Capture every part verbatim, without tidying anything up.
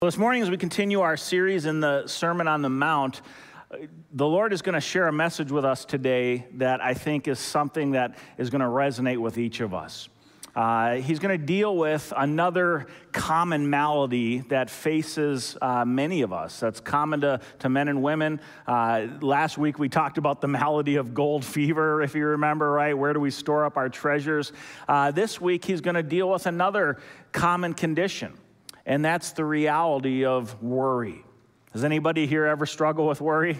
Well, this morning, as we continue our series in the Sermon on the Mount, the Lord is going to share a message with us today that I think is something that is going to resonate with each of us. Uh, he's going to deal with another common malady that faces uh, many of us. That's common to, to men and women. Uh, last week, we talked about the malady of gold fever, if you remember, right? Where do we store up our treasures? Uh, this week, he's going to deal with another common condition. And that's the reality of worry. Does anybody here ever struggle with worry?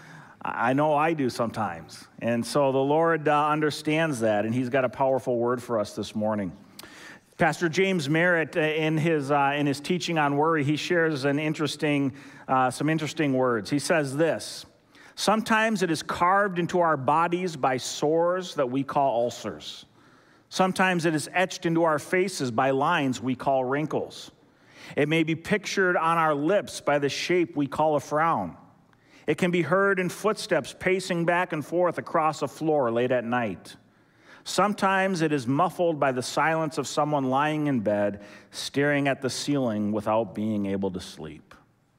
I know I do sometimes. And so the Lord uh, understands that, and he's got a powerful word for us this morning. Pastor James Merritt, uh, in his uh, in his teaching on worry, he shares an interesting, uh, some interesting words. He says this: sometimes it is carved into our bodies by sores that we call ulcers. Sometimes it is etched into our faces by lines we call wrinkles. It may be pictured on our lips by the shape we call a frown. It can be heard in footsteps pacing back and forth across a floor late at night. Sometimes it is muffled by the silence of someone lying in bed, staring at the ceiling without being able to sleep.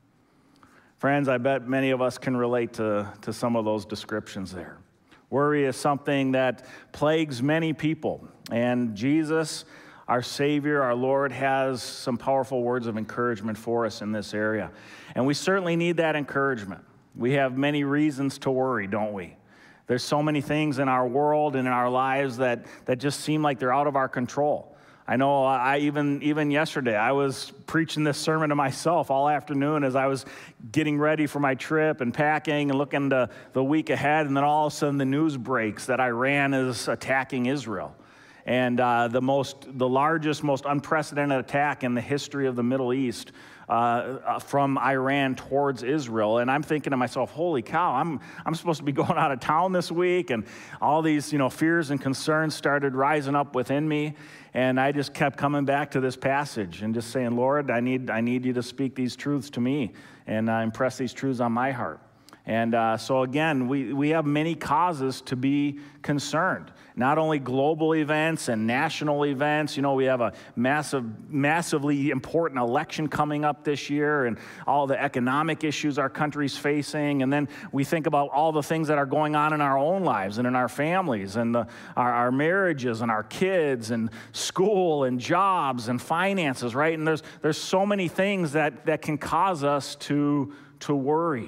Friends, I bet many of us can relate to, to some of those descriptions there. Worry is something that plagues many people, and Jesus, our Savior, our Lord, has some powerful words of encouragement for us in this area. And we certainly need that encouragement. We have many reasons to worry, don't we? There's so many things in our world and in our lives that, that just seem like they're out of our control. I know I even, even yesterday, I was preaching this sermon to myself all afternoon as I was getting ready for my trip and packing and looking to the week ahead, and then all of a sudden the news breaks that Iran is attacking Israel. And uh, the most, the largest, most unprecedented attack in the history of the Middle East uh, from Iran towards Israel. And I'm thinking to myself, holy cow, I'm, I'm supposed to be going out of town this week. And all these, you know, fears and concerns started rising up within me. And I just kept coming back to this passage and just saying, Lord, I need, I need you to speak these truths to me and uh, impress these truths on my heart. And uh, so again, we, we have many causes to be concerned. Not only global events and national events. You know, we have a massive, massively important election coming up this year, and all the economic issues our country's facing. And then we think about all the things that are going on in our own lives and in our families and the, our, our marriages and our kids and school and jobs and finances, right? And there's, there's so many things that, that can cause us to, to worry.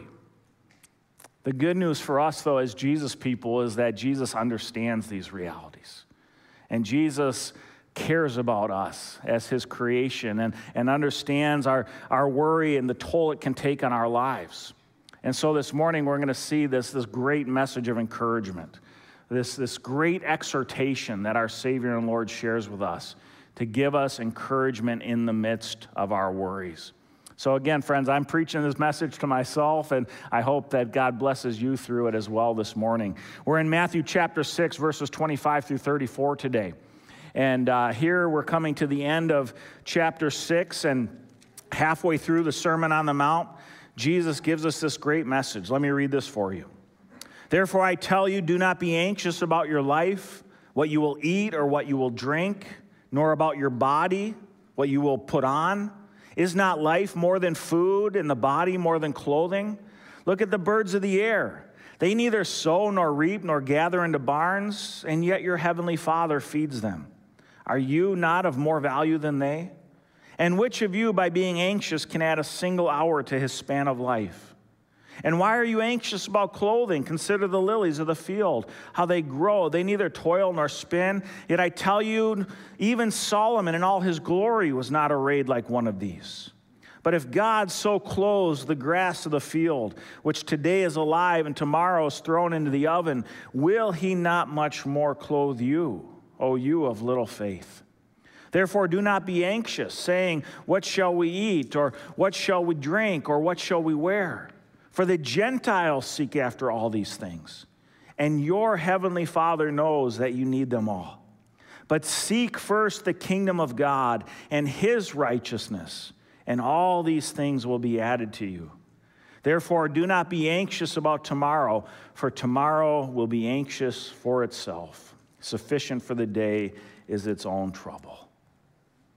The good news for us, though, as Jesus people, is that Jesus understands these realities. And Jesus cares about us as his creation and, and understands our, our worry and the toll it can take on our lives. And so this morning, we're going to see this, this great message of encouragement, this, this great exhortation that our Savior and Lord shares with us to give us encouragement in the midst of our worries. So again, friends, I'm preaching this message to myself, and I hope that God blesses you through it as well this morning. We're in Matthew chapter six, verses twenty-five through thirty-four today. And uh, here we're coming to the end of chapter six, and halfway through the Sermon on the Mount, Jesus gives us this great message. Let me read this for you. Therefore I tell you, do not be anxious about your life, what you will eat or what you will drink, nor about your body, what you will put on. Is not life more than food, and the body more than clothing? Look at the birds of the air. They neither sow nor reap nor gather into barns, and yet your heavenly Father feeds them. Are you not of more value than they? And which of you, by being anxious, can add a single hour to his span of life? And why are you anxious about clothing? Consider the lilies of the field, how they grow. They neither toil nor spin. Yet I tell you, even Solomon in all his glory was not arrayed like one of these. But if God so clothes the grass of the field, which today is alive and tomorrow is thrown into the oven, will he not much more clothe you, O you of little faith? Therefore, do not be anxious, saying, what shall we eat, or what shall we drink, or what shall we wear? For the Gentiles seek after all these things, and your heavenly Father knows that you need them all. But seek first the kingdom of God and his righteousness, and all these things will be added to you. Therefore, do not be anxious about tomorrow, for tomorrow will be anxious for itself. Sufficient for the day is its own trouble.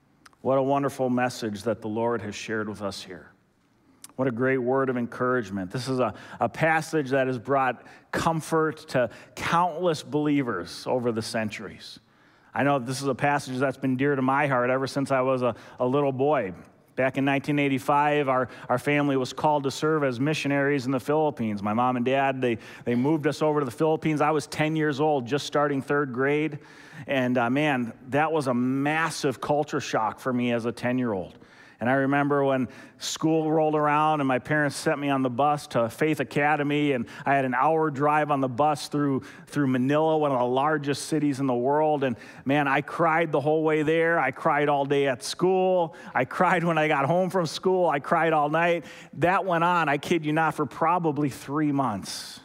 What a wonderful message that the Lord has shared with us here. What a great word of encouragement. This is a, a passage that has brought comfort to countless believers over the centuries. I know this is a passage that's been dear to my heart ever since I was a, a little boy. Back in nineteen eighty-five, our, our family was called to serve as missionaries in the Philippines. My mom and dad, they, they moved us over to the Philippines. I was ten years old, just starting third grade. And uh, man, that was a massive culture shock for me as a ten-year-old. And I remember when school rolled around and my parents sent me on the bus to Faith Academy, and I had an hour drive on the bus through, through Manila, one of the largest cities in the world. And man, I cried the whole way there. I cried all day at school. I cried when I got home from school. I cried all night. That went on, I kid you not, for probably three months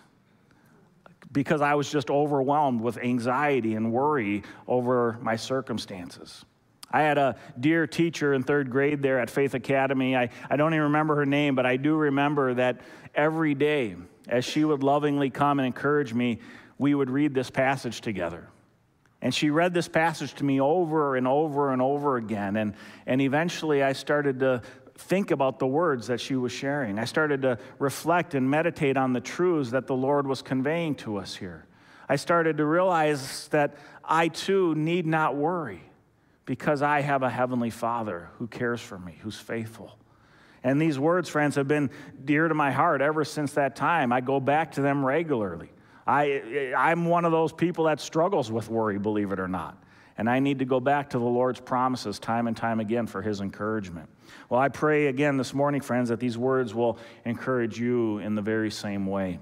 because I was just overwhelmed with anxiety and worry over my circumstances. I had a dear teacher in third grade there at Faith Academy. I, I don't even remember her name, but I do remember that every day, as she would lovingly come and encourage me, we would read this passage together. And she read this passage to me over and over and over again. And, and eventually I started to think about the words that she was sharing. I started to reflect and meditate on the truths that the Lord was conveying to us here. I started to realize that I too need not worry, because I have a heavenly Father who cares for me, who's faithful. And these words, friends, have been dear to my heart ever since that time. I go back to them regularly. I, I'm one of those people that struggles with worry, believe it or not. And I need to go back to the Lord's promises time and time again for his encouragement. Well, I pray again this morning, friends, that these words will encourage you in the very same way.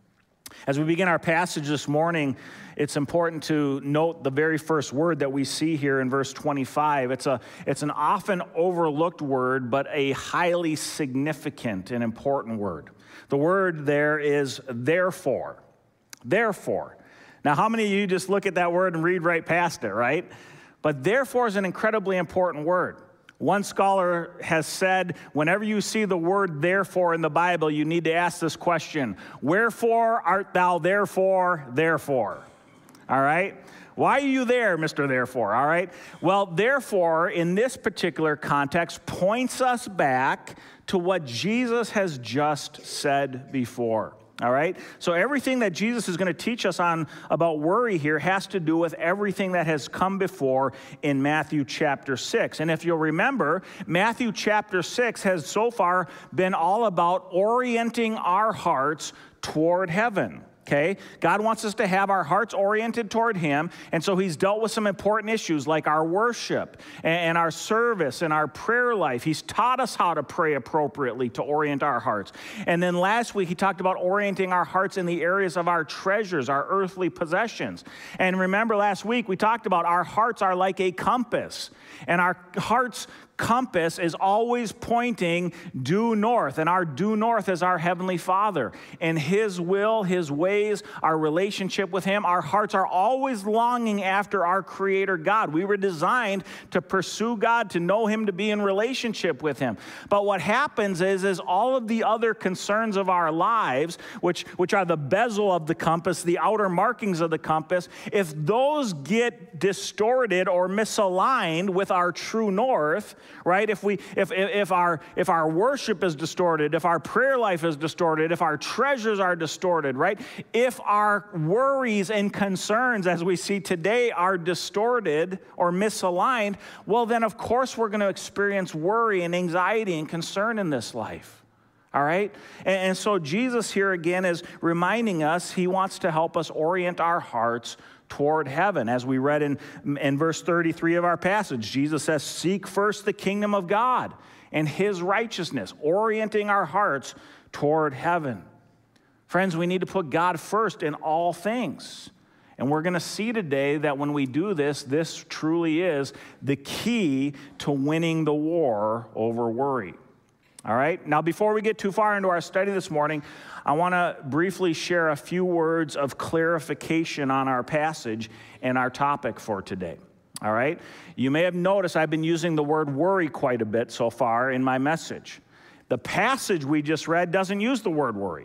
As we begin our passage this morning, it's important to note the very first word that we see here in verse twenty-five. It's a, it's an often overlooked word, but a highly significant and important word. The word there is therefore. Therefore. Now, how many of you just look at that word and read right past it, right? But therefore is an incredibly important word. One scholar has said, whenever you see the word therefore in the Bible, you need to ask this question: wherefore art thou therefore, therefore? All right? Why are you there, Mister Therefore? All right? Well, therefore, in this particular context, points us back to what Jesus has just said before. All right? So everything that Jesus is going to teach us on about worry here has to do with everything that has come before in Matthew chapter six. And if you'll remember, Matthew chapter six has so far been all about orienting our hearts toward heaven. Okay? God wants us to have our hearts oriented toward him, and so he's dealt with some important issues like our worship and our service and our prayer life. He's taught us how to pray appropriately to orient our hearts. And then last week he talked about orienting our hearts in the areas of our treasures, our earthly possessions. And remember last week we talked about our hearts are like a compass, and our hearts compass is always pointing due north, and our due north is our Heavenly Father. And his will, his ways, our relationship with him, our hearts are always longing after our Creator God. We were designed to pursue God, to know him, to be in relationship with him. But what happens is, is all of the other concerns of our lives, which, which are the bezel of the compass, the outer markings of the compass, if those get distorted or misaligned with our true north, right? If we, if, if our, if our worship is distorted, if our prayer life is distorted, if our treasures are distorted, right? If our worries and concerns, as we see today, are distorted or misaligned, well, then of course we're going to experience worry and anxiety and concern in this life. All right? And, and so Jesus here again is reminding us he wants to help us orient our hearts toward heaven. As we read in, in verse thirty-three of our passage, Jesus says, seek first the kingdom of God and his righteousness, orienting our hearts toward heaven. Friends, we need to put God first in all things. And we're going to see today that when we do this, this truly is the key to winning the war over worry. All right? Now, before we get too far into our study this morning, I want to briefly share a few words of clarification on our passage and our topic for today. All right? You may have noticed I've been using the word worry quite a bit so far in my message. The passage we just read doesn't use the word worry.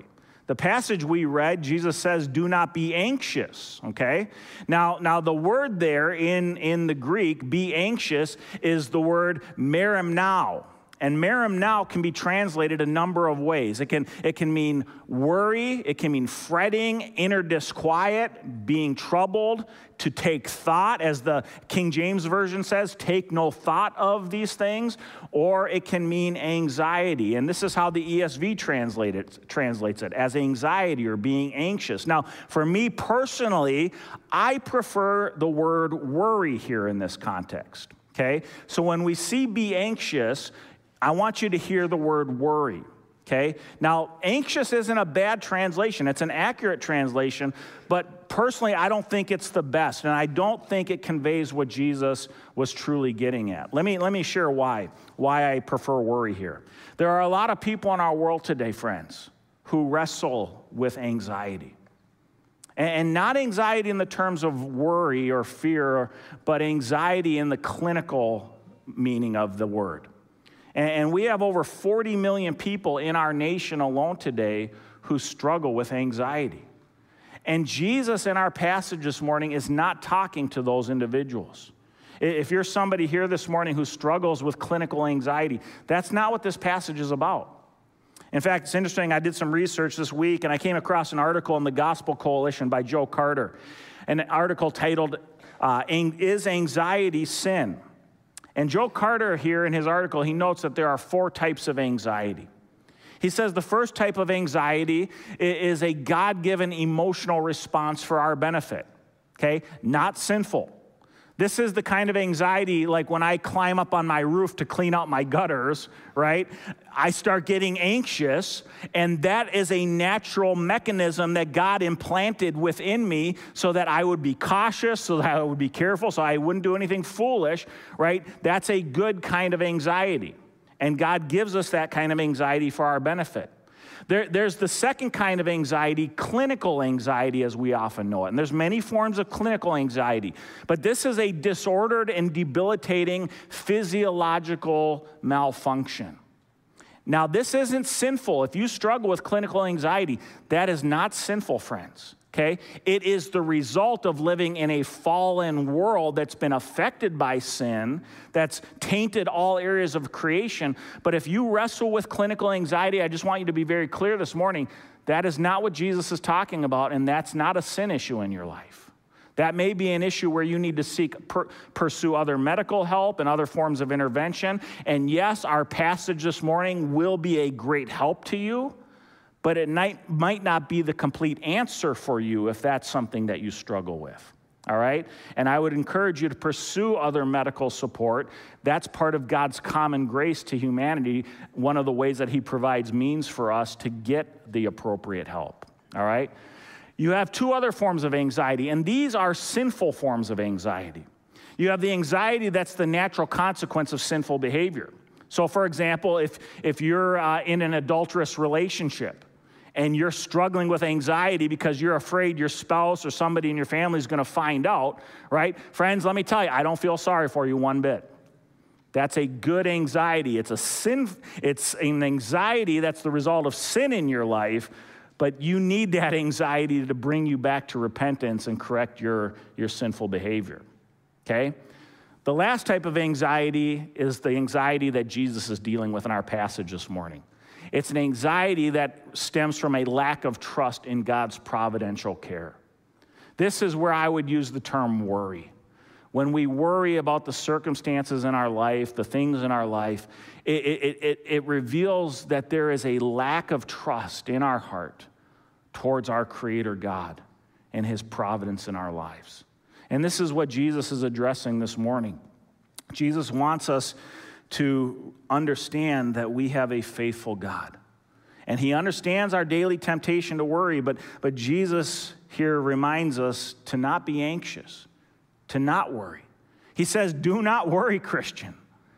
The passage we read, Jesus says, do not be anxious, okay? Now, now the word there in, in the Greek, be anxious, is the word merimnao. And merimnao can be translated a number of ways. It can, it can mean worry, it can mean fretting, inner disquiet, being troubled, to take thought, as the King James Version says, take no thought of these things, or it can mean anxiety. And this is how the E S V translated, translates it, as anxiety or being anxious. Now, for me personally, I prefer the word worry here in this context, okay? So when we see be anxious, I want you to hear the word worry, okay? Now, anxious isn't a bad translation. It's an accurate translation, but personally, I don't think it's the best, and I don't think it conveys what Jesus was truly getting at. Let me, let me share why, why I prefer worry here. There are a lot of people in our world today, friends, who wrestle with anxiety. And not anxiety in the terms of worry or fear, but anxiety in the clinical meaning of the word. And we have over forty million people in our nation alone today who struggle with anxiety. And Jesus in our passage this morning is not talking to those individuals. If you're somebody here this morning who struggles with clinical anxiety, that's not what this passage is about. In fact, it's interesting, I did some research this week, and I came across an article in the Gospel Coalition by Joe Carter, an article titled, uh, Is Anxiety Sin? And Joe Carter here in his article, he notes that there are four types of anxiety. He says the first type of anxiety is a God-given emotional response for our benefit, okay? Not sinful. This is the kind of anxiety like when I climb up on my roof to clean out my gutters, right? I start getting anxious, and that is a natural mechanism that God implanted within me so that I would be cautious, so that I would be careful, so I wouldn't do anything foolish, right? That's a good kind of anxiety, and God gives us that kind of anxiety for our benefit. There, there's the second kind of anxiety, clinical anxiety, as we often know it. And there's many forms of clinical anxiety. But this is a disordered and debilitating physiological malfunction. Now, this isn't sinful. If you struggle with clinical anxiety, that is not sinful, friends. Okay? It is the result of living in a fallen world that's been affected by sin, that's tainted all areas of creation. But if you wrestle with clinical anxiety, I just want you to be very clear this morning, that is not what Jesus is talking about, and that's not a sin issue in your life. That may be an issue where you need to seek, per, pursue other medical help and other forms of intervention. And yes, our passage this morning will be a great help to you, but it might, might not be the complete answer for you if that's something that you struggle with, all right? And I would encourage you to pursue other medical support. That's part of God's common grace to humanity, one of the ways that he provides means for us to get the appropriate help, all right? You have two other forms of anxiety, and these are sinful forms of anxiety. You have the anxiety that's the natural consequence of sinful behavior. So, for example, if, if you're uh, in an adulterous relationship, and you're struggling with anxiety because you're afraid your spouse or somebody in your family is going to find out, right? Friends, let me tell you, I don't feel sorry for you one bit. That's a good anxiety. It's a sin. It's an anxiety that's the result of sin in your life, but you need that anxiety to bring you back to repentance and correct your, your sinful behavior, okay? The last type of anxiety is the anxiety that Jesus is dealing with in our passage this morning. It's an anxiety that stems from a lack of trust in God's providential care. This is where I would use the term worry. When we worry about the circumstances in our life, the things in our life, it, it, it, it reveals that there is a lack of trust in our heart towards our Creator God and his providence in our lives. And this is what Jesus is addressing this morning. Jesus wants us to understand that we have a faithful God. And he understands our daily temptation to worry, but, but Jesus here reminds us to not be anxious, to not worry. He says, do not worry, Christian.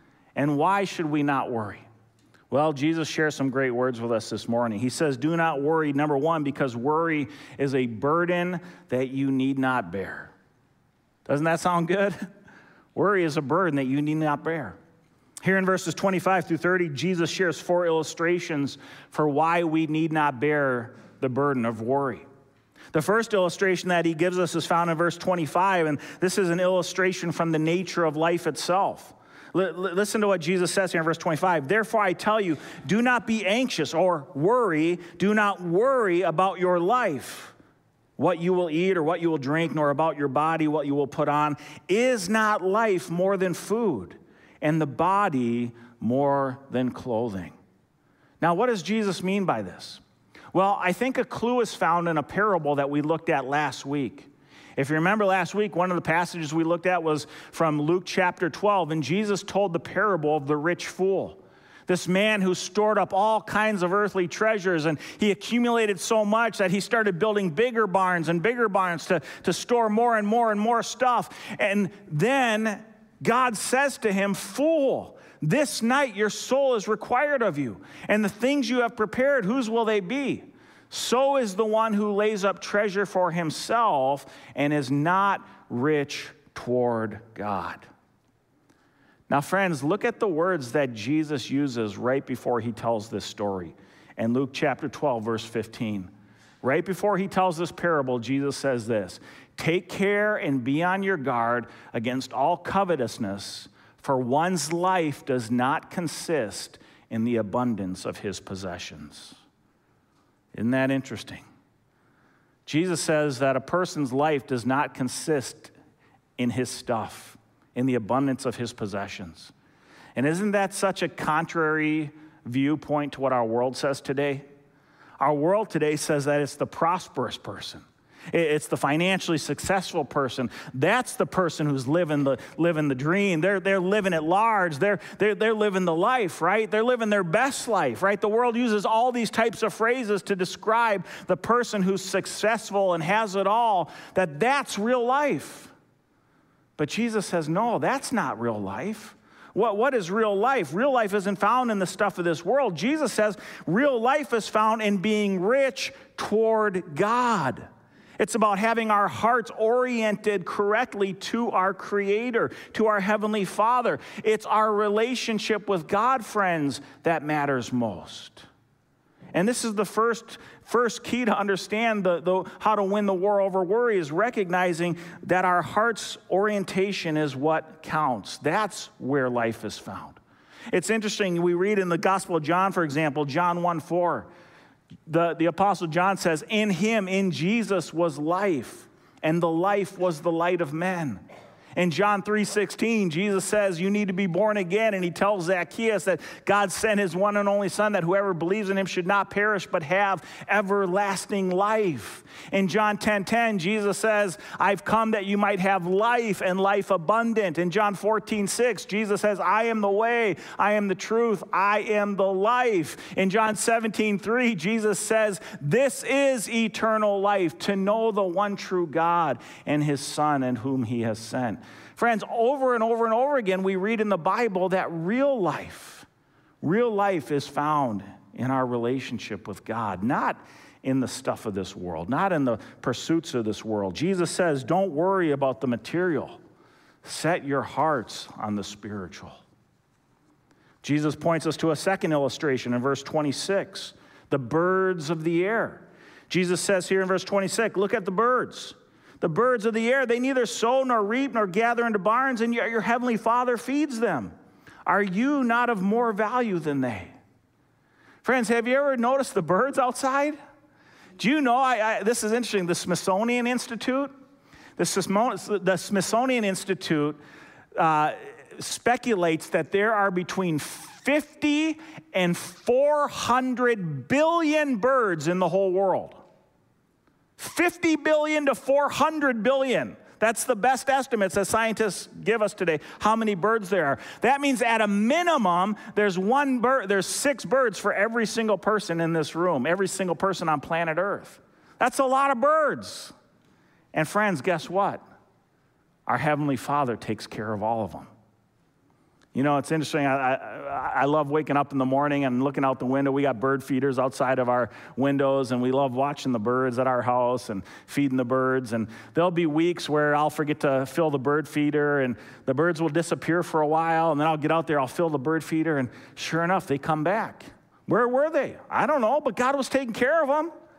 And why should we not worry? Well, Jesus shares some great words with us this morning. He says, do not worry, number one, because worry is a burden that you need not bear. Doesn't that sound good? Worry is a burden that you need not bear. Here in verses twenty-five through thirty, Jesus shares four illustrations for why we need not bear the burden of worry. The first illustration that he gives us is found in verse twenty-five, and this is an illustration from the nature of life itself. L- listen to what Jesus says here in verse twenty-five. Therefore I tell you, do not be anxious or worry. Do not worry about your life, what you will eat or what you will drink, nor about your body, what you will put on. Is not life more than food, and the body more than clothing? Now, what does Jesus mean by this? Well, I think a clue is found in a parable that we looked at last week. If you remember last week, one of the passages we looked at was from Luke chapter twelve, and Jesus told the parable of the rich fool. This man who stored up all kinds of earthly treasures, and he accumulated so much that he started building bigger barns and bigger barns to, to store more and more and more stuff. And then God says to him, "Fool, this night your soul is required of you, and the things you have prepared, whose will they be? So is the one who lays up treasure for himself and is not rich toward God." Now, friends, look at the words that Jesus uses right before he tells this story. In Luke chapter twelve, verse fifteen, right before he tells this parable, Jesus says this: "Take care and be on your guard against all covetousness, for one's life does not consist in the abundance of his possessions." Isn't that interesting? Jesus says that a person's life does not consist in his stuff, in the abundance of his possessions. And isn't that such a contrary viewpoint to what our world says today? Our world today says that it's the prosperous person. It's the financially successful person. That's the person who's living the living the dream. They're, they're living at large. They're, they're, they're living the life, right? They're living their best life, right? The world uses all these types of phrases to describe the person who's successful and has it all, that that's real life. But Jesus says, no, that's not real life. What, what is real life? Real life isn't found in the stuff of this world. Jesus says real life is found in being rich toward God. It's about having our hearts oriented correctly to our Creator, to our Heavenly Father. It's our relationship with God, friends, that matters most. And this is the first, first key to understand the, the, how to win the war over worry, is recognizing that our heart's orientation is what counts. That's where life is found. It's interesting, we read in the Gospel of John, for example, John one four, The, the Apostle John says, "In him, in Jesus, was life, and the life was the light of men." In John three sixteen, Jesus says, you need to be born again, and he tells Zacchaeus that God sent his one and only Son, that whoever believes in him should not perish, but have everlasting life. In John ten ten, Jesus says, I've come that you might have life and life abundant. In John fourteen six, Jesus says, I am the way, I am the truth, I am the life. In John seventeen three, Jesus says, this is eternal life, to know the one true God and his Son and whom he has sent. Friends, over and over and over again, we read in the Bible that real life, real life is found in our relationship with God, not in the stuff of this world, not in the pursuits of this world. Jesus says, don't worry about the material. Set your hearts on the spiritual. Jesus points us to a second illustration in verse twenty-six, the birds of the air. Jesus says here in verse twenty-six, look at the birds. The birds of the air, they neither sow nor reap nor gather into barns, and yet your heavenly Father feeds them. Are you not of more value than they? Friends, have you ever noticed the birds outside? Do you know, I, I, this is interesting, the Smithsonian Institute, the, the Smithsonian Institute uh, speculates that there are between fifty and four hundred billion birds in the whole world. fifty billion to four hundred billion. That's the best estimates that scientists give us today, how many birds there are. That means at a minimum, there's one bird, there's six birds for every single person in this room, every single person on planet Earth. That's a lot of birds. And friends, guess what? Our Heavenly Father takes care of all of them. You know, it's interesting. I, I, I love waking up in the morning and looking out the window. We got bird feeders outside of our windows, and we love watching the birds at our house and feeding the birds. And there'll be weeks where I'll forget to fill the bird feeder, and the birds will disappear for a while, and then I'll get out there, I'll fill the bird feeder, and sure enough, they come back. Where were they? I don't know, but God was taking care of them.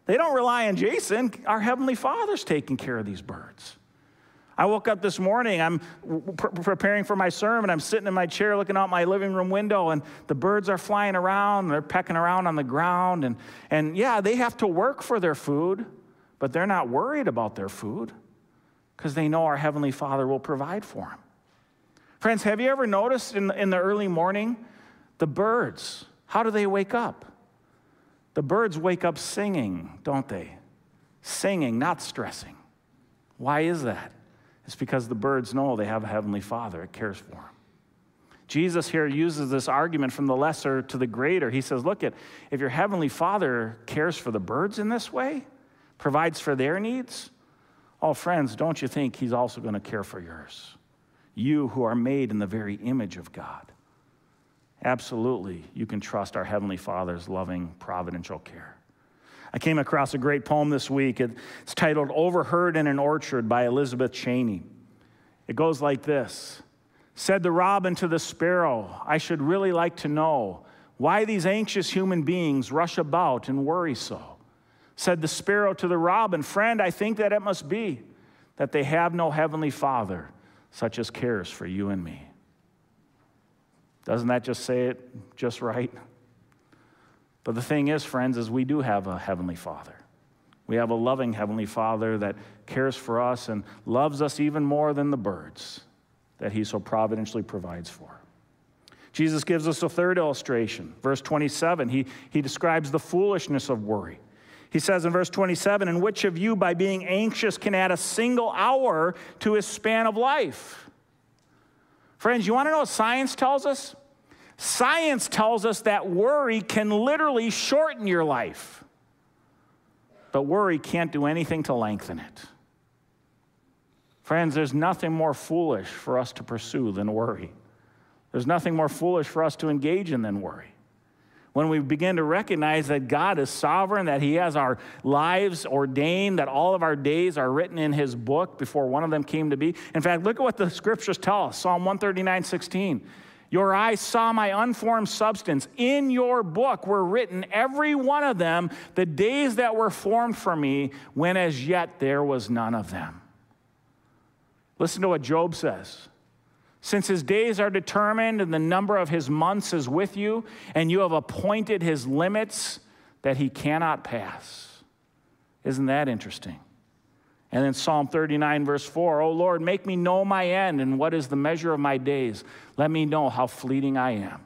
They don't rely on Jason. Our Heavenly Father's taking care of these birds. I woke up this morning, I'm pre- preparing for my sermon, I'm sitting in my chair looking out my living room window, and the birds are flying around, they're pecking around on the ground, and, and yeah, they have to work for their food, but they're not worried about their food because they know our Heavenly Father will provide for them. Friends, have you ever noticed in, in the early morning, the birds, how do they wake up? The birds wake up singing, don't they? Singing, not stressing. Why is that? It's because the birds know they have a Heavenly Father that cares for them. Jesus here uses this argument from the lesser to the greater. He says, look, at if your Heavenly Father cares for the birds in this way, provides for their needs, oh, friends, don't you think He's also going to care for yours? You who are made in the very image of God. Absolutely, you can trust our Heavenly Father's loving, providential care. I came across a great poem this week. It's titled Overheard in an Orchard by Elizabeth Cheney. It goes like this. Said the robin to the sparrow, I should really like to know why these anxious human beings rush about and worry so. Said the sparrow to the robin, friend, I think that it must be that they have no Heavenly Father such as cares for you and me. Doesn't that just say it just right? But the thing is, friends, is we do have a Heavenly Father. We have a loving Heavenly Father that cares for us and loves us even more than the birds that He so providentially provides for. Jesus gives us a third illustration. Verse twenty-seven, he, he describes the foolishness of worry. He says in verse twenty-seven, and which of you by being anxious can add a single hour to his span of life? Friends, you want to know what science tells us? Science tells us that worry can literally shorten your life. But worry can't do anything to lengthen it. Friends, there's nothing more foolish for us to pursue than worry. There's nothing more foolish for us to engage in than worry. When we begin to recognize that God is sovereign, that He has our lives ordained, that all of our days are written in His book before one of them came to be. In fact, look at what the scriptures tell us. Psalm one thirty-nine, sixteen. Your eyes saw my unformed substance. In your book were written, every one of them, the days that were formed for me, when as yet there was none of them. Listen to what Job says. Since his days are determined and the number of his months is with you, and you have appointed his limits that he cannot pass. Isn't that interesting? And then Psalm thirty-nine, verse four, O Lord, make me know my end and what is the measure of my days. Let me know how fleeting I am.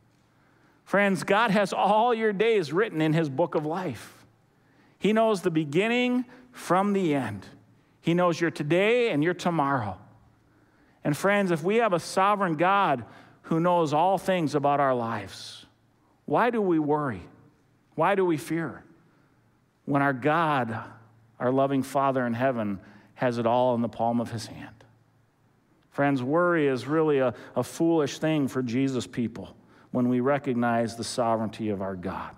Friends, God has all your days written in His book of life. He knows the beginning from the end. He knows your today and your tomorrow. And friends, if we have a sovereign God who knows all things about our lives, why do we worry? Why do we fear? When our God, our loving Father in heaven, has it all in the palm of His hand. Friends, worry is really a, a foolish thing for Jesus people when we recognize the sovereignty of our God.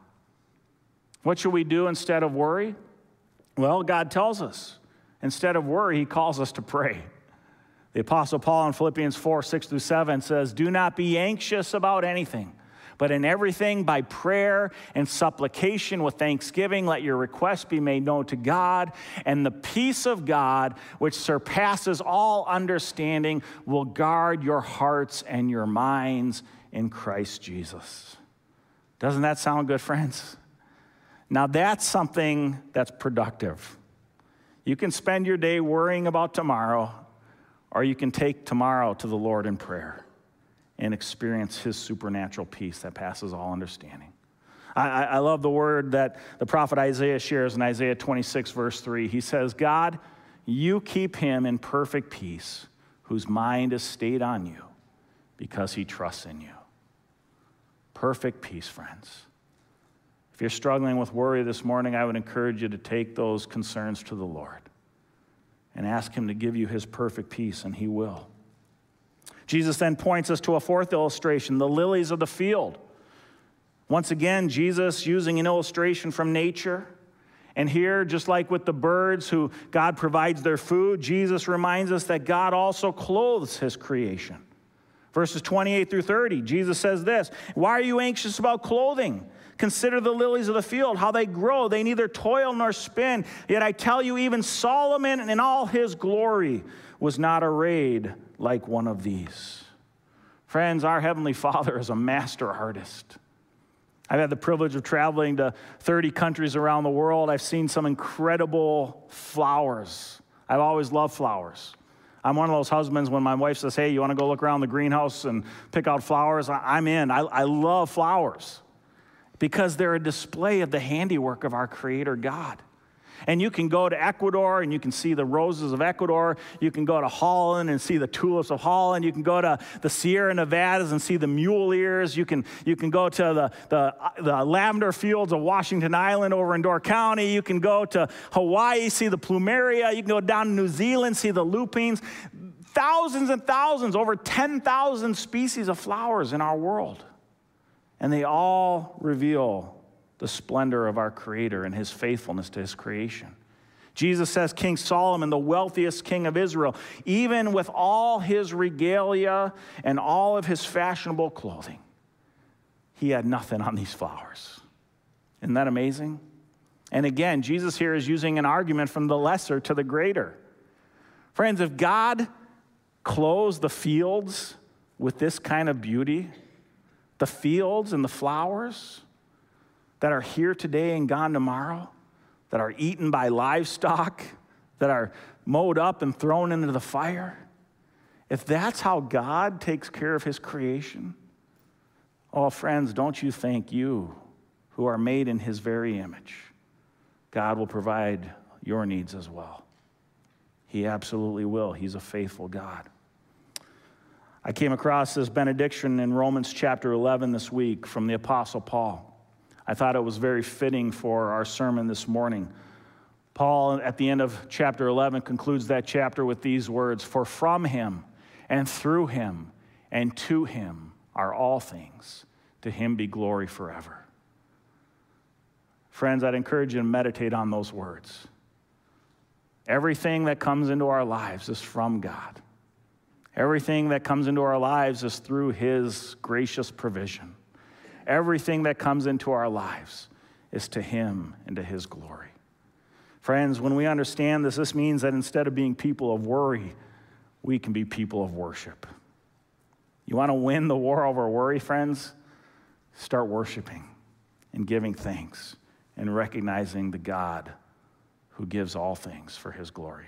What should we do instead of worry? Well, God tells us. Instead of worry, He calls us to pray. The Apostle Paul in Philippians four, six through seven says, do not be anxious about anything, but in everything by prayer and supplication with thanksgiving, let your requests be made known to God, and the peace of God, which surpasses all understanding, will guard your hearts and your minds in Christ Jesus. Doesn't that sound good, friends? Now that's something that's productive. You can spend your day worrying about tomorrow, or you can take tomorrow to the Lord in prayer and experience His supernatural peace that passes all understanding. I, I love the word that the prophet Isaiah shares in Isaiah twenty-six, verse three. He says, God, you keep him in perfect peace, whose mind is stayed on you, because he trusts in you. Perfect peace, friends. If you're struggling with worry this morning, I would encourage you to take those concerns to the Lord and ask Him to give you His perfect peace, and He will. Jesus then points us to a fourth illustration, the lilies of the field. Once again, Jesus using an illustration from nature. And here, just like with the birds who God provides their food, Jesus reminds us that God also clothes His creation. Verses twenty-eight through thirty, Jesus says this, why are you anxious about clothing? Consider the lilies of the field, how they grow. They neither toil nor spin. Yet I tell you, even Solomon in all his glory was not arrayed like one of these. Friends, our Heavenly Father is a master artist. I've had the privilege of traveling to thirty countries around the world. I've seen some incredible flowers. I've always loved flowers. I'm one of those husbands when my wife says, hey, you want to go look around the greenhouse and pick out flowers? I'm in. I, I love flowers because they're a display of the handiwork of our Creator God. And you can go to Ecuador and you can see the roses of Ecuador. You can go to Holland and see the tulips of Holland. You can go to the Sierra Nevadas and see the mule ears. You can, you can go to the, the, the lavender fields of Washington Island over in Door County. You can go to Hawaii, see the plumeria. You can go down to New Zealand, see the lupines. Thousands and thousands, over ten thousand species of flowers in our world. And they all reveal the splendor of our Creator and his faithfulness to his creation. Jesus says King Solomon, the wealthiest king of Israel, even with all his regalia and all of his fashionable clothing, he had nothing on these flowers. Isn't that amazing? And again, Jesus here is using an argument from the lesser to the greater. Friends, if God clothes the fields with this kind of beauty, the fields and the flowers that are here today and gone tomorrow, that are eaten by livestock, that are mowed up and thrown into the fire, if that's how God takes care of his creation, oh, friends, don't you think you, who are made in his very image, God will provide your needs as well? He absolutely will. He's a faithful God. I came across this benediction in Romans chapter eleven this week from the Apostle Paul. I thought it was very fitting for our sermon this morning. Paul, at the end of chapter eleven, concludes that chapter with these words, "For from him and through him and to him are all things. To him be glory forever." Friends, I'd encourage you to meditate on those words. Everything that comes into our lives is from God. Everything that comes into our lives is through his gracious provision. Everything that comes into our lives is to him and to his glory. Friends, when we understand this, this means that instead of being people of worry, we can be people of worship. You want to win the war over worry, friends? Start worshiping and giving thanks and recognizing the God who gives all things for his glory.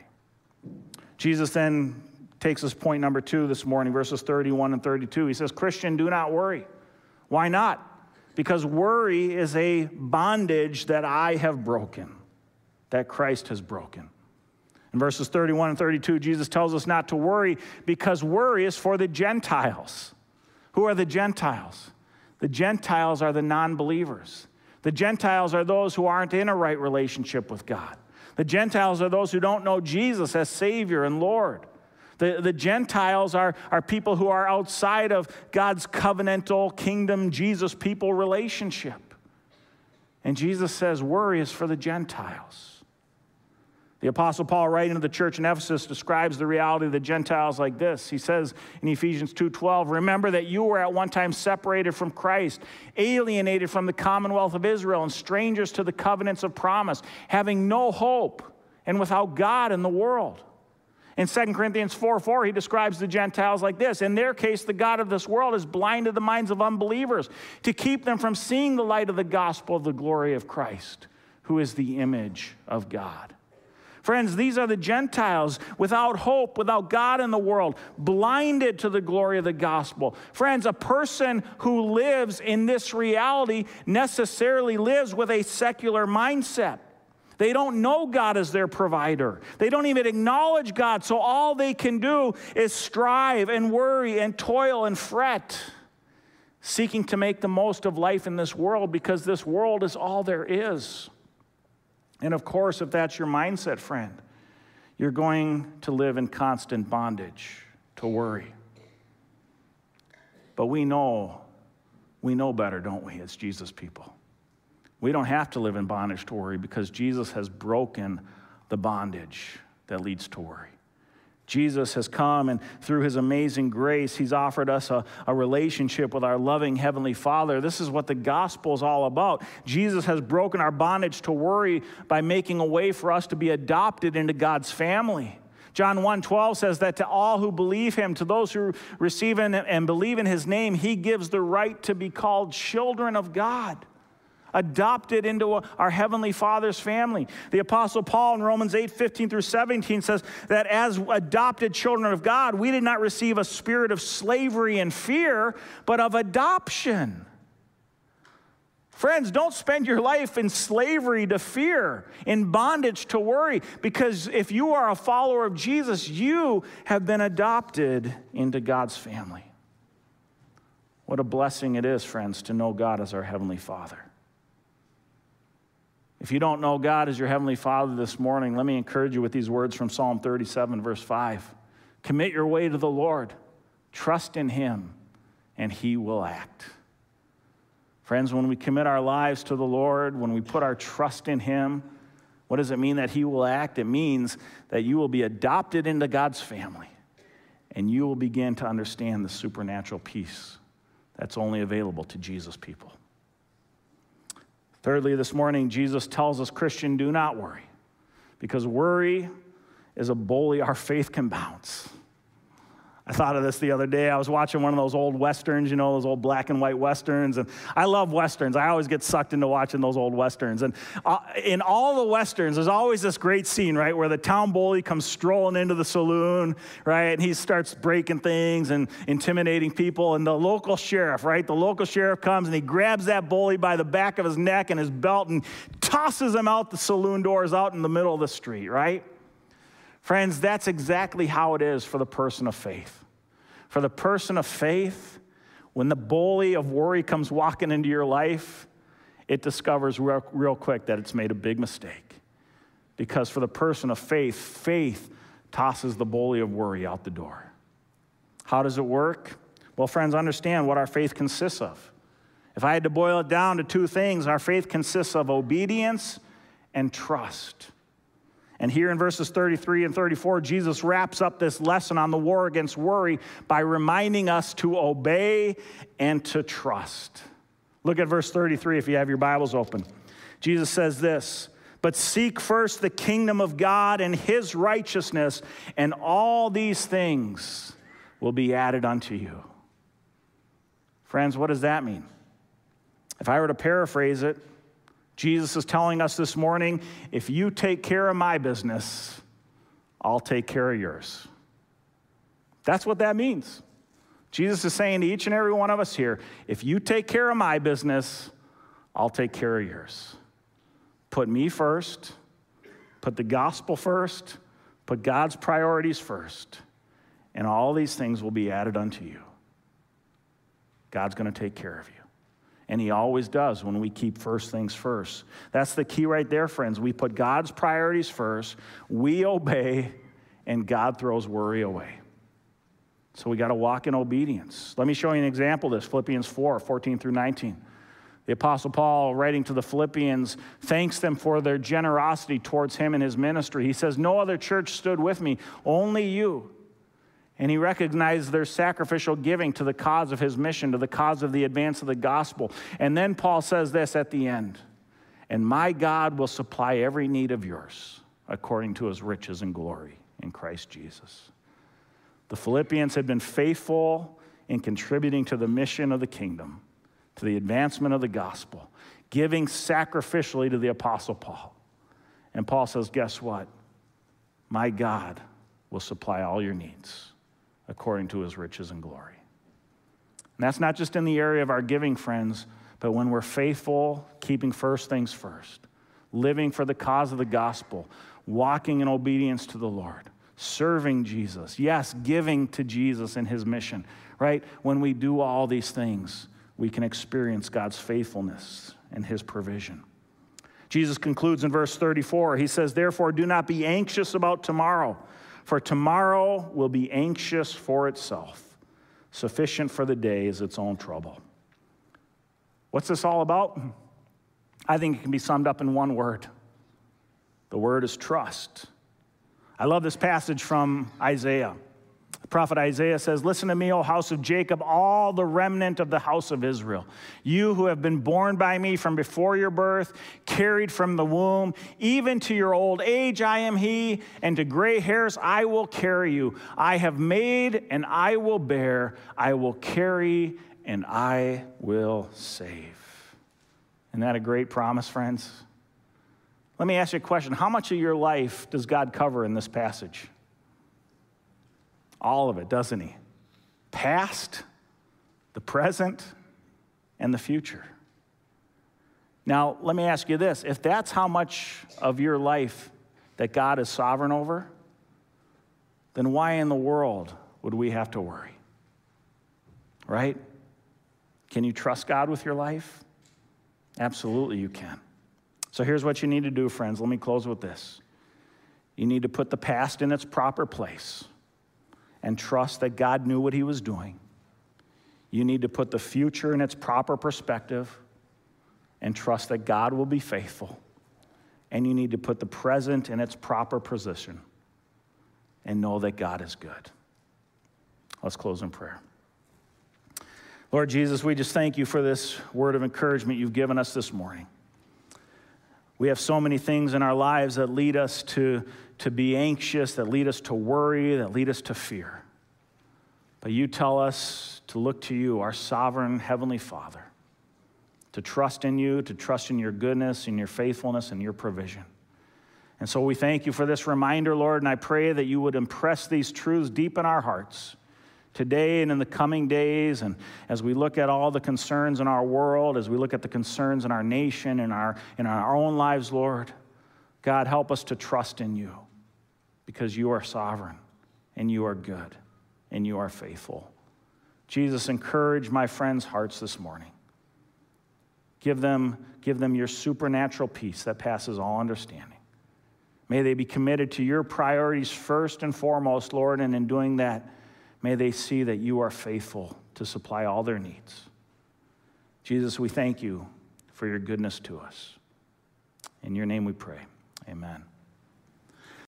Jesus then takes us point number two this morning, verses thirty-one and thirty-two. He says, Christian, do not worry. Why not? Because worry is a bondage that I have broken, that Christ has broken. In verses thirty-one and thirty-two, Jesus tells us not to worry because worry is for the Gentiles. Who are the Gentiles? The Gentiles are the non-believers. The Gentiles are those who aren't in a right relationship with God. The Gentiles are those who don't know Jesus as Savior and Lord. The, the Gentiles are, are people who are outside of God's covenantal kingdom, Jesus people relationship. And Jesus says worry is for the Gentiles. The Apostle Paul, writing to the church in Ephesus, describes the reality of the Gentiles like this. He says in Ephesians two twelve, remember that you were at one time separated from Christ, alienated from the commonwealth of Israel, and strangers to the covenants of promise, having no hope and without God in the world. In Second Corinthians four four, he describes the Gentiles like this. In their case, the God of this world has blinded the minds of unbelievers to keep them from seeing the light of the gospel of the glory of Christ, who is the image of God. Friends, these are the Gentiles without hope, without God in the world, blinded to the glory of the gospel. Friends, a person who lives in this reality necessarily lives with a secular mindset. They don't know God as their provider. They don't even acknowledge God, so all they can do is strive and worry and toil and fret, seeking to make the most of life in this world because this world is all there is. And of course, if that's your mindset, friend, you're going to live in constant bondage to worry. But we know, we know better, don't we, as Jesus people? We don't have to live in bondage to worry because Jesus has broken the bondage that leads to worry. Jesus has come, and through his amazing grace, he's offered us a, a relationship with our loving Heavenly Father. This is what the gospel is all about. Jesus has broken our bondage to worry by making a way for us to be adopted into God's family. John one twelve says that to all who believe him, to those who receive him and believe in his name, he gives the right to be called children of God, adopted into our Heavenly Father's family. The Apostle Paul in Romans eight fifteen through seventeen says that as adopted children of God, we did not receive a spirit of slavery and fear, but of adoption. Friends, don't spend your life in slavery to fear, in bondage to worry, because if you are a follower of Jesus, you have been adopted into God's family. What a blessing it is, friends, to know God as our Heavenly Father. If you don't know God as your Heavenly Father this morning, let me encourage you with these words from Psalm thirty-seven, verse five. Commit your way to the Lord. Trust in him, and he will act. Friends, when we commit our lives to the Lord, when we put our trust in him, what does it mean that he will act? It means that you will be adopted into God's family, and you will begin to understand the supernatural peace that's only available to Jesus' people. Thirdly, this morning, Jesus tells us, Christian, do not worry, because worry is a bully our faith can bounce. I thought of this the other day. I was watching one of those old Westerns, you know, those old black and white Westerns. And I love Westerns. I always get sucked into watching those old Westerns. And uh, in all the Westerns, there's always this great scene, right, where the town bully comes strolling into the saloon, right, and he starts breaking things and intimidating people. And the local sheriff, right, the local sheriff comes and he grabs that bully by the back of his neck and his belt and tosses him out the saloon doors out in the middle of the street, right? Friends, that's exactly how it is for the person of faith. For the person of faith, when the bully of worry comes walking into your life, it discovers real, real quick that it's made a big mistake. Because for the person of faith, faith tosses the bully of worry out the door. How does it work? Well, friends, understand what our faith consists of. If I had to boil it down to two things, our faith consists of obedience and trust. And here in verses thirty-three and thirty-four, Jesus wraps up this lesson on the war against worry by reminding us to obey and to trust. Look at verse thirty-three if you have your Bibles open. Jesus says this, "But seek first the kingdom of God and his righteousness, and all these things will be added unto you." Friends, what does that mean? If I were to paraphrase it, Jesus is telling us this morning, if you take care of my business, I'll take care of yours. That's what that means. Jesus is saying to each and every one of us here, if you take care of my business, I'll take care of yours. Put me first, put the gospel first, put God's priorities first, and all these things will be added unto you. God's going to take care of you. And he always does when we keep first things first. That's the key right there, friends. We put God's priorities first, we obey, and God throws worry away. So we got to walk in obedience. Let me show you an example of this, Philippians four, fourteen through nineteen. The Apostle Paul, writing to the Philippians, thanks them for their generosity towards him and his ministry. He says, "No other church stood with me, only you." And he recognized their sacrificial giving to the cause of his mission, to the cause of the advance of the gospel. And then Paul says this at the end, "And my God will supply every need of yours according to his riches and glory in Christ Jesus." The Philippians had been faithful in contributing to the mission of the kingdom, to the advancement of the gospel, giving sacrificially to the Apostle Paul. And Paul says, guess what? My God will supply all your needs according to his riches and glory. And that's not just in the area of our giving, friends, but when we're faithful, keeping first things first, living for the cause of the gospel, walking in obedience to the Lord, serving Jesus, yes, giving to Jesus and his mission, right? When we do all these things, we can experience God's faithfulness and his provision. Jesus concludes in verse thirty-four. He says, "Therefore, do not be anxious about tomorrow, for tomorrow will be anxious for itself. Sufficient for the day is its own trouble." What's this all about? I think it can be summed up in one word. The word is trust. I love this passage from Isaiah. The prophet Isaiah says, "Listen to me, O house of Jacob, all the remnant of the house of Israel. You who have been born by me from before your birth, carried from the womb, even to your old age I am he, and to gray hairs I will carry you. I have made and I will bear. I will carry and I will save." Isn't that a great promise, friends? Let me ask you a question. How much of your life does God cover in this passage? All of it, doesn't he? Past, the present, and the future. Now, let me ask you this. If that's how much of your life that God is sovereign over, then why in the world would we have to worry? Right? Can you trust God with your life? Absolutely you can. So here's what you need to do, friends. Let me close with this. You need to put the past in its proper place and trust that God knew what he was doing. You need to put the future in its proper perspective and trust that God will be faithful. And you need to put the present in its proper position and know that God is good. Let's close in prayer. Lord Jesus, we just thank you for this word of encouragement you've given us this morning. We have so many things in our lives that lead us to, to be anxious, that lead us to worry, that lead us to fear. But you tell us to look to you, our sovereign heavenly Father, to trust in you, to trust in your goodness, in your faithfulness, and your provision. And so we thank you for this reminder, Lord, and I pray that you would impress these truths deep in our hearts today and in the coming days, and as we look at all the concerns in our world, as we look at the concerns in our nation and our, in our own lives, Lord, God, help us to trust in you because you are sovereign and you are good and you are faithful. Jesus, encourage my friends' hearts this morning. Give them, give them your supernatural peace that passes all understanding. May they be committed to your priorities first and foremost, Lord, and in doing that, may they see that you are faithful to supply all their needs. Jesus, we thank you for your goodness to us. In your name we pray. Amen.